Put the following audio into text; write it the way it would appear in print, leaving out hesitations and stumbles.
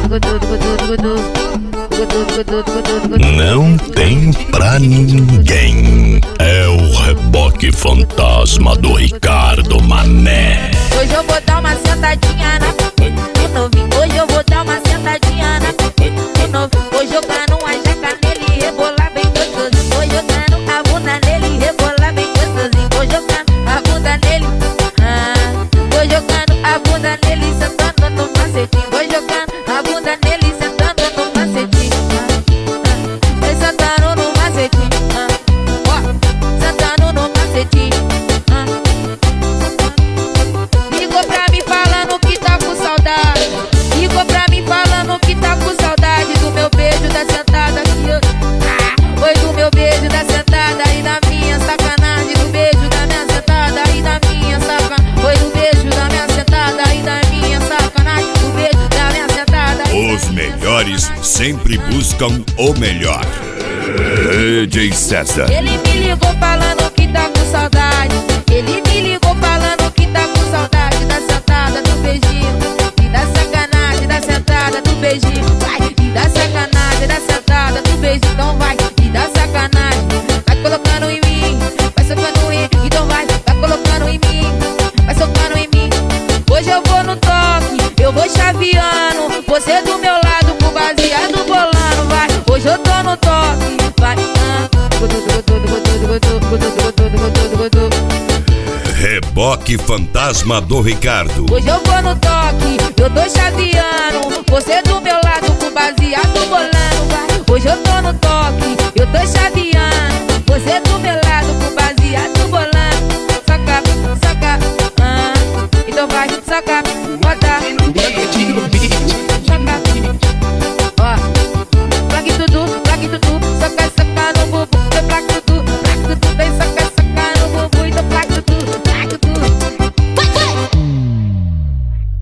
Não tem pra ninguém. É o reboque fantasma do Ricardo Mané. Hoje eu vou dar uma sentadinha no novinho. Hoje eu vou dar uma sentadinha no novinho. Vou jogar uma jaca nele e rebolar bem gostosinho. Vou jogando a bunda nele e rebolar bem gostosinho. Vou jogando a bunda nele, vou jogando a bunda nele, sentando no macetinho. Vou jogando a bunda nele, sentando no macetinho. Vai sentando no macetinho, ó, sentando no macetinho. Ligou pra mim falando que tá com saudade. Ligou pra mim falando que tá com saudade do meu beijo, da sentada aqui, ó. Foi do meu beijo, da sentada e da minha sacanagem. Do beijo da minha sentada e da minha sacanagem. Foi do beijo da minha sentada e da minha sacanagem. Do beijo da minha sentada. Os melhores sempre buscam o melhor. DJ César. Ele me ligou falando que tá com saudade. Ele me ligou falando que tá com saudade da sentada, do beijinho e da sacanagem, da sentada, do beijinho. Vai, e da sacanagem, da sentada, do beijinho. Então vai, e da sacanagem. Vai colocando em mim, vai socando em mim. Então vai colocando em mim, vai socando em mim. Hoje eu vou no toque, eu vou chaveando. Você do meu lado com baseado bolando. Vai, hoje eu tô no toque. Vai, Reboque fantasma do Ricardo. hoje eu vou no toque, eu tô chaveando. Você do meu lado com baseado bolando. Vai, hoje eu tô no toque, eu tô chaveando. Você do meu lado com baseado bolando. Saca, saca, então vai, saca, bota.